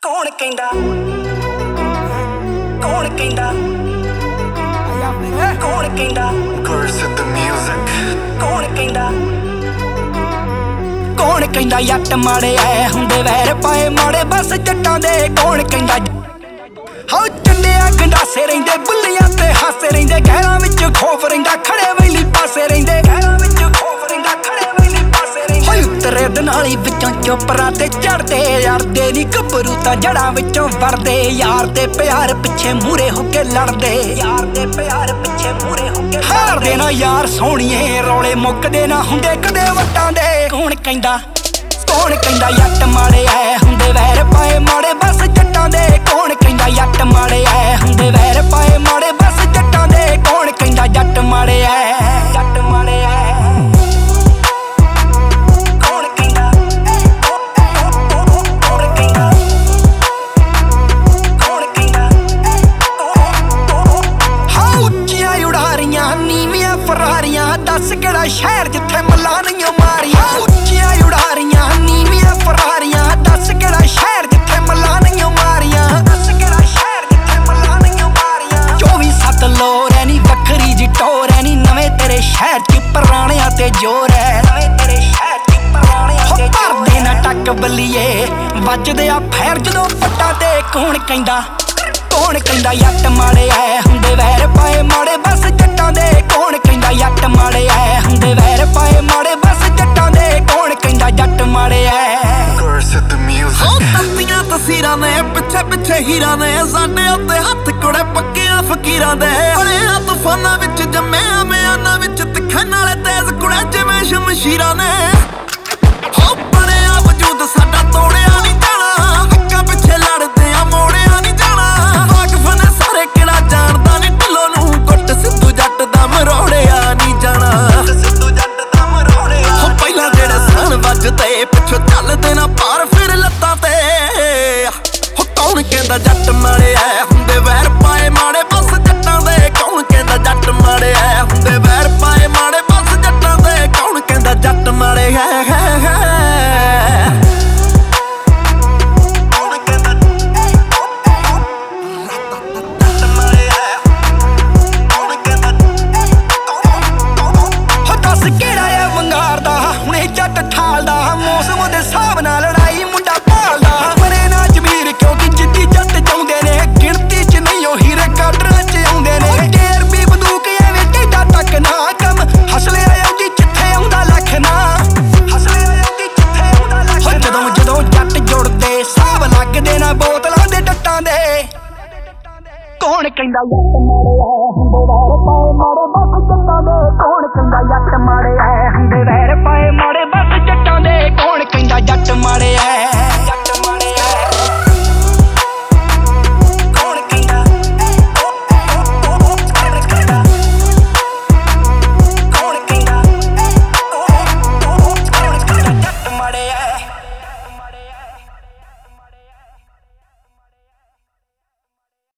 ਕੌਣ ਕਹਿੰਦਾ ਕੌਣ ਕਹਿੰਦਾ ਕੌਣ ਕਹਿੰਦਾ Curse the music ਕੌਣ ਕਹਿੰਦਾ ਕੌਣ ਕਹਿੰਦਾ ਯੱਟ ਮਾੜੇ ਐ ਹੁੰਦੇ ਵੈਰ ਪਾਏ ਮਾੜੇ ਬਸ ਜੱਟਾਂ ਦੇ ਕੌਣ ਕਹਿੰਦਾ ਹਾਉ ਚੰਡਿਆ ਗੰਡਾਸੇ ਰਹਿੰਦੇ ਬੁੱਲੀਆਂ ਤੇ ਹਾਸੇ ਰਹਿੰਦੇ ਗਹਿਰਾਂ ਵਿੱਚ ਖੋਫ ਰਹਿੰਦਾ ਖੜੇ ਵੈਲੀ ਪਾਸੇ ਰਹਿੰਦੇ ਗਹਿਰਾਂ ਵਿੱਚ ਖੋਫ ਰਹਿੰਦਾ ਖੜੇ ਵੈਲੀ ਪਾਸੇ ਰਹਿੰਦੇ ਹੋਈ ਉਤਰੇ ਦਨਾਲੀ ਵਿੱਚੋਂ ਚੋਪਰਾਂ ਤੇ ਚੜਦੇ ਯਾਰਦੇ ਨੀ ਗੱਭਰੂ ਤਾਂ ਜੜਾਂ ਵਿੱਚੋਂ ਵਰਦੇ ਯਾਰ ਦੇ ਪਿਆਰ ਪਿੱਛੇ ਮੂਰੇ ਹੋ ਕੇ ਲੜਦੇ ਯਾਰ ਦੇ ਪਿਆਰ ਪਿੱਛੇ ਮੂਰੇ ਹੋ ਕੇ ਹਾਰਦੇ ਨਾ ਯਾਰ ਸੋਹਣੀਏ ਰੌਲੇ ਮੁੱਕਦੇ ਨਾ ਹੁੰਦੇ ਕਦੇ ਵੱਟਾਂ ਦੇ ਕੌਣ ਕਹਿੰਦਾ ਯੱਟ ਮਾੜੇ ਐ ਹੁੰਦੇ ਵੈਰ ਪਾਏ ਮਾੜੇ ਬਸ ਜੱਟਾਂ ਦੇ ਕੌਣ ਕਹਿੰਦਾ ਯੱਟ ਮਾੜੇ ਐ ਹੁੰਦੇ ਵੈਰ ਪਾਏ ਮਾੜੇ ਬਸ ਜੱਟਾਂ ਦੇ ਕੌਣ ਕਹਿੰਦਾ ਜੱਟ ਮਾੜੇ ਐ ਜੱਟ ਮਾੜੇ ਐ ਕੌਣ ਕਹਿੰਦਾ ਕੌਣ ਕਹਿੰਦਾ ਕੌਣ ਕਹਿੰਦਾ ਹਾਂ ਉੱਚੀਆਂ ਉਡਾਰੀਆਂ ਨੀਵੀਆਂ ਫਰਾਰੀਆਂ ਦੱਸ ਕਿਹੜਾ ਸ਼ਹਿਰ ਜਿੱਥੇ ਮੱਲਾਂ ਨਹੀਂ ਮਾਰੀਆਂ ਉੱਚੀਆਂ ਉਡਾਰੀਆਂ ਨੀਵੀਆਂ ਫਰਾਰੀਆਂ ਦੱਸ ਕਿਹੜਾ ਸ਼ਹਿਰ ਜਿੱਥੇ ਮੱਲਾਂ ਨਹੀਂ ਮਾਰੀਆਂ ਦੱਸ ਕਿਹੜਾ ਸ਼ਹਿਰ ਜਿੱਥੇ ਮੱਲਾਂ ਨਹੀਂ ਮਾਰੀਆਂ 24/7 ਲੋਰ ਐ ਨੀ ਵੱਖਰੀ ਜੀ ਟੋਰ ਐ ਨੀ ਨਵੇਂ ਤੇਰੇ ਸ਼ਹਿਰ ਚ ਪੁਰਾਣਿਆਂ ਤੇ ਜ਼ੋਰ ਐ ਨਵੇਂ ਤੇਰੇ ਸ਼ਹਿਰ ਚ ਪੁਰਾਣਿਆਂ ਤੇ ਜ਼ੋਰ ਐ ਨਾ ਟੱਕ ਬੱਲੀਏ ਵੱਜਦੇ ਆ ਫੈਰ ਜਦੋਂ ਪੱਟਾਂ ਤੇ ਕੌਣ ਕਹਿੰਦਾ ਯੱਟ ਮਾੜੇ ਐ ਹੁੰਦੇ ਵੈਰ ਪਾਏ ਮਾੜੇ ਬਸ ਜੱਟਾਂ ਦੇ ਕੌਣ ਕਹਿੰਦਾ ਯੱਟ ਮਾੜੇ ਐ ਹੁੰਦੇ ਵੈਰ ਪਾਏ ਮਾੜੇ ਬਸ ਜੱਟਾਂ ਦੇ ਕੌਣ ਕਹਿੰਦਾ ਜੱਟ ਮਾੜੇ ਐ Curse the music ਉਹ ਤੰਦੀਆਂ ਤਸੀਰਾਂ ਨੇ ਪਿੱਛੇ ਪਿੱਛੇ ਹੀਰਾਂ ਨੇ ਸਾਡੇ ਉੱਤੇ ਹੱਥ ਕੁੜੇ ਪੱਕਿਆਂ ਫਕੀਰਾਂ ਦੇ ਬੜਿਆਂ ਤੂਫਾਨਾਂ ਵਿੱਚ ਜੰਮਿਆ ਮਿਆਨਾਂ ਵਿੱਚ ਤਿੱਖੇ ਨਾਲੇ ਤੇਜ਼ ਕੁੜੇ ਜਿਵੇਂ ਸ਼ਮਸ਼ੀਰਾਂ ਨੇ ਹੋ ਬਣਿਆ ਵਜੂਦ ਸਾਡਾ ਤੋੜਿਆ ਨਹੀਂ ਜਾਣਾ ਹੱਕਾਂ ਪਿੱਛੇ ਲੜਦੇ ਆ ਮੋੜਿਆ ਨਹੀਂ ਜਾਣਾ ਵਾਕਫ ਨੇ ਸਾਰੇ ਕਿਹੜਾ ਜਾਣਦਾ ਨਹੀਂ ਢਿੱਲੋਂ ਨੂੰ ਗੁੱਟ ਸਿੱਧੂ ਜੱਟ ਦਾ ਮਰੋੜਿਆ ਨਹੀਂ ਜਾਣਾ ਸਿੱਧੂ ਜੱਟ ਦਾ ਮਰੋੜਿਆ ਹੋ ਪਹਿਲਾਂ ਜਿਹੜੇ ਸਣ ਵੱਜਦੇ ਪਿੱਛੋਂ ਚੱਲਦੇ ਨਾ ਪਾਰ ਫਿਰ ਲੱਤਾਂ ਤੇ ਹੋ ਕੌਣ ਕਹਿੰਦਾ ਜੱਟ ਮਾੜੇ ਐ ਹੁੰਦੇ ਵੈਰ ਪਾਏ ਮਾੜੇ ਬਸ ਜੱਟਾਂ ਦੇ ਕੌਣ ਕਹਿੰਦਾ ਜੱਟ ਮਾੜੇ ਐ ਹੁੰਦੇ ਵੈਰ ਪਾਏ ਮਾੜੇ ਬਸ ਜੱਟਾਂ ਦੇ ਕੌਣ ਕਹਿੰਦਾ ਜੱਟ ਮਾੜੇ ਐ ਜੱਟ ਠਾਲਦਾ ਮੌਸਮ ਦੇ ਹਿਸਾਬ ਨਾਲ ਲੜਾਈ ਮੁੰਡਾ ਭਾਲਦਾ ਬਣੇ ਨਾ ਜ਼ਮੀਰ ਕਿਉਂਕਿ ਜਿੱਦੀ ਜੱਟ ਚਾਹੁੰਦੇ ਨੇ ਗਿਣਤੀ ਚ ਨਹੀਂ ਉਹ ਹੀਰੇ ਕਾਡਰਾਂ ਚ ਆਉਂਦੇ ਨੇ ਢੇਰ ਵੀ ਬੰਦੂਕ ਐਵੇਂ ਟੇਡਾ ਟੱਕ ਨਾ ਕੰਮ ਹਸਲੇ ਆਉਂਦੀ ਜਿੱਥੇ ਆਉਂਦਾ ਲੱਖ ਨਾ ਹਸਲੇ ਆਉਂਦੀ ਜਿੱਥੇ ਆਉਂਦਾ ਲੱਖ ਜਦੋਂ ਜੱਟ ਜੁੜਦੇ ਹਿਸਾਬ ਲੱਗਦੇ ਨਾ ਬੋਤਲਾਂ ਦੇ ਡੱਟਾਂ ਦੇ ਕੌਣ ਕਹਿੰਦਾ ਯੱਟ ਮਾੜੇ ਐ ਹੁੰਦੇ ਵੈਰ ਪਾਏ ਮਾੜੇ ਬਸ ਜੱਟਾਂ ਦੇ ਕੌਣ ਕਹਿੰਦਾ ਯੱਟ ਮਾੜੇ ਐ ਹੁੰਦੇ ਵੈਰ